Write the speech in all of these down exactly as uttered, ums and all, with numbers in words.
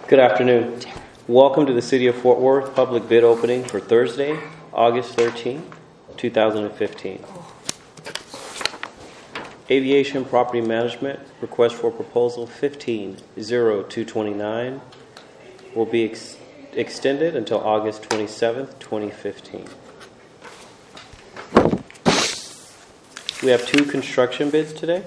Good afternoon. Welcome to the City of Fort Worth public bid opening for Thursday, August thirteenth, two thousand fifteen. Aviation Property Management request for proposal fifteen oh two twenty-nine will be ex- extended until August twenty-seventh, twenty fifteen. We have two construction bids today.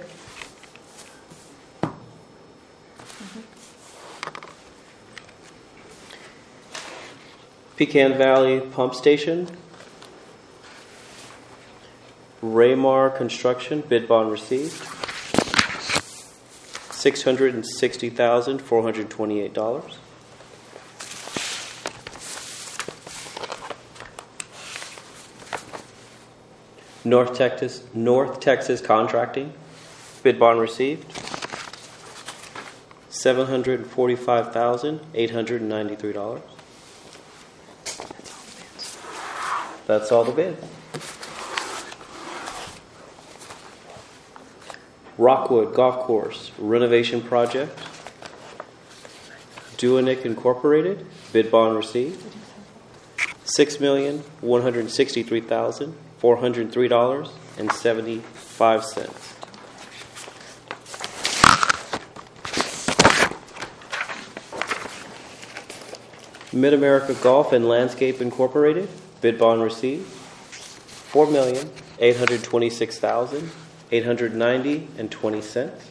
Pecan Valley Pump Station, Raymar Construction, bid bond received, six hundred sixty thousand four hundred twenty-eight dollars. North Texas, North Texas Contracting, bid bond received, seven hundred forty-five thousand eight hundred ninety-three dollars. That's all the bids. Rockwood Golf Course Renovation Project, Duanick Incorporated, bid bond received, six million one hundred sixty-three thousand four hundred three dollars and seventy-five cents. Mid-America Golf and Landscape Incorporated, bid bond received, four million eight hundred twenty-six thousand eight hundred ninety and twenty cents.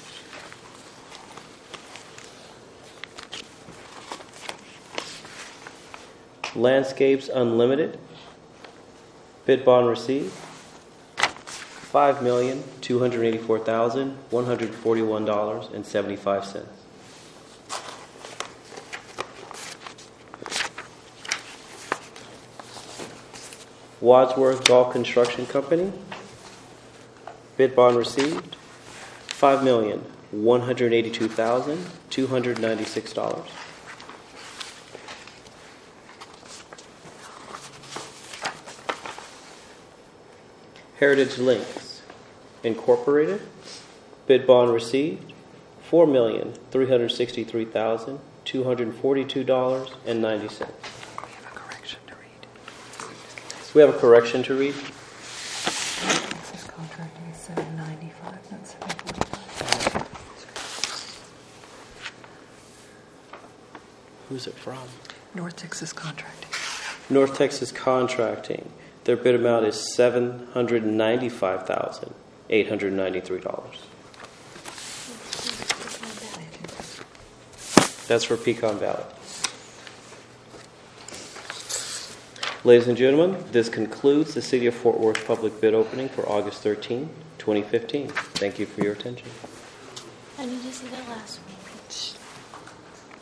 Landscapes Unlimited, bid bond received, five million two hundred eighty-four thousand one hundred forty-one dollars and seventy-five cents. Wadsworth Golf Construction Company, bid bond received, five million one hundred eighty-two thousand two hundred ninety-six dollars. Heritage Links Incorporated, bid bond received, four million three hundred sixty-three thousand two hundred forty-two dollars and ninety cents. We have a correction to read. This is contracting seven ninety-five, not seven forty-five. Who's it from? North Texas Contracting. North Texas Contracting. Their bid amount is seven hundred ninety-five thousand eight hundred ninety-three dollars. That's for Pecan Valley. Ladies and gentlemen, this concludes the City of Fort Worth public bid opening for August thirteenth, twenty fifteen. Thank you for your attention. I need to see that last one.